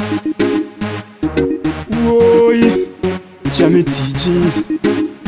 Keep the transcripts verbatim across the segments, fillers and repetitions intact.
Woi, Jamie T G.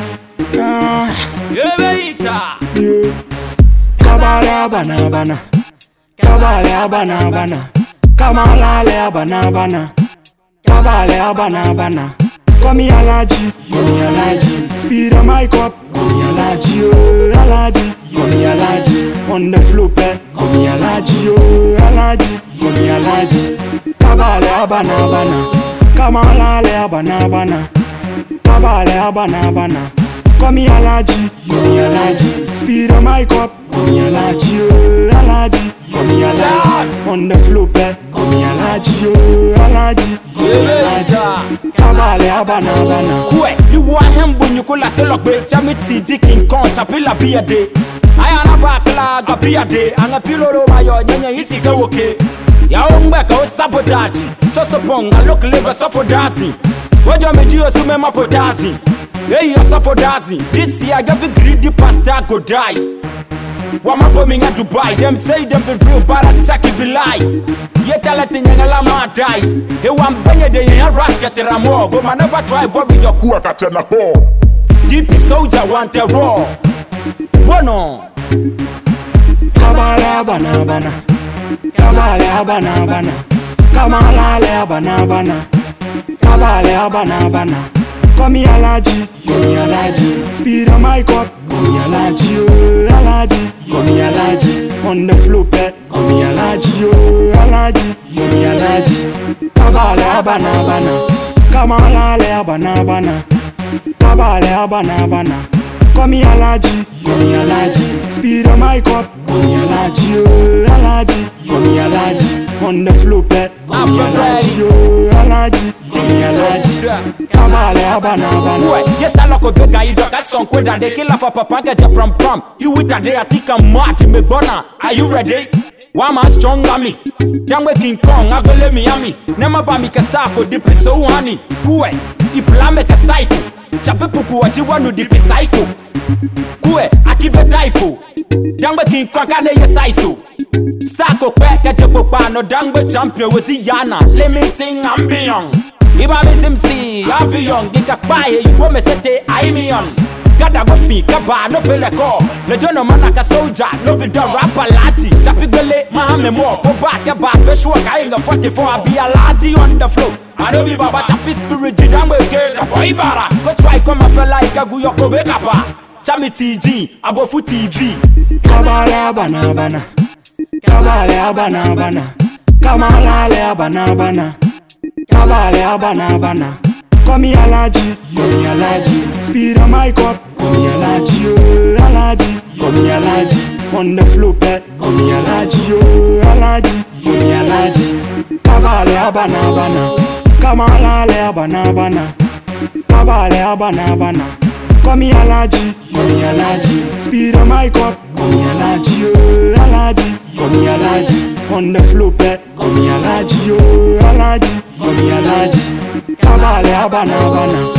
Ah, Yebeita. yeah. Kabale bana bana, kabale bana bana, kamalale bana bana, kabale bana bana. Call me Alaji, call me Alaji. Speed on my cup, call me Alaji, oh Alaji, call me Alaji. On the floor, pet, call me Alaji, oh Alaji, call me Alaji. Kabale bana bana, kamalale bana bana, kabale bana bana. Call me Alaji, call me Alaji. Speed on my cup, call me Alaji, oh Alaji, call me Alaji. On the floor, pet, call me Alaji, oh Alaji, call me Alaji. Kabale abana bana. Kwe, you want him when you call a celebrate. Jamie T G King Kong, Chapilla be a day. I am a backlog, a be a day. And a pillow over your nyanya is okay. Ya umweka o sabotage. So suppong, I look like a suffodazi. What you make you assume my potazi? Hey, you're suffodazi. This year, I got the greedy pasta go die. What my bombing at Dubai? Them say them the real, but I check it be lie. Yet I let the young lama die. They want Benny, they ain't rush get the ramo. But man never try, but with your cool catch and a ball. D P soldier want a raw. One on. Kabale bana bana, kabale bana bana, kamalale bana bana, kabale bana bana. Call me Alaji, call me Alaji. Speed on my cup, call me Alaji, oh Alaji, call me Alaji. On the floor, pet, call me Alaji, oh Alaji, call me Alaji. Kabale bana bana, kamalale bana bana, kabale bana bana. Call me Alaji, call me Alaji. Speed on my cup, call me Alaji, oh Alaji, call me Alaji. On the floor, pet, call me Alaji, oh Alaji, call me Alaji. Kabale bana bana. Yes, I look at the guy, you got some quid and they kill off a papa, get your prom prom. You with a day, I think I'm mad to me, Bona. Are you ready? One man strong on me. Young King Kong, I go let me on me. Never buy me Castako, dip is so honey. Kue, you plan make a psycho. Chapepuku, what you want to dip is psycho. Kue, I keep a typo. Young King Kong, I know your size. Stako, quack at your papa, no Dangbe champion with the Yana. Limiting ambition. If I miss him, see, I'll be young. Get a pie, you won't miss a day, I'm young. Gada go fi, kaba, no pele ko. Le jono manaka soldier, no be done rapper lati. Chapigole, mahame mo, go back a back, be sure I ain't a forty-four, I be a lati on the floor. I don't be baba, tapi spirit, I'm with a boy bara. Go try come a fella like a guyoko bekapa. Jamie T G, Abofu T V. Kabale bana bana, kabale bana bana, kamalale bana bana, kabale bana bana. Call me Alaji, call me Alaji. Speed on my cup, call me Alaji, oh Alaji, call me Alaji. On the floor, pet, call me Alaji, oh Alaji, call me Alaji. Kabale bana bana, kamalale bana bana, kabale bana bana. Call me Alaji, call me Alaji. Speed on my cup, call me Alaji, oh Alaji, call me Alaji. On the floor, pet, call me Alaji, oh Alaji, call me Alaji. Kabale bana bana.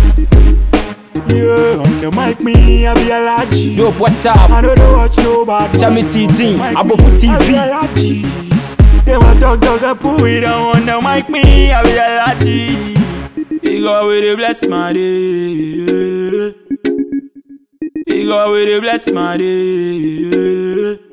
Yeah, on the mic me, I be Alaji. Yo, what's up? I don't know what nobody. Jamie T G, Abofu T I be V. Alaji. They want talk talk a poo, we don't want the mic me, I be Alaji. He go with the bless my day. He go with the bless my day.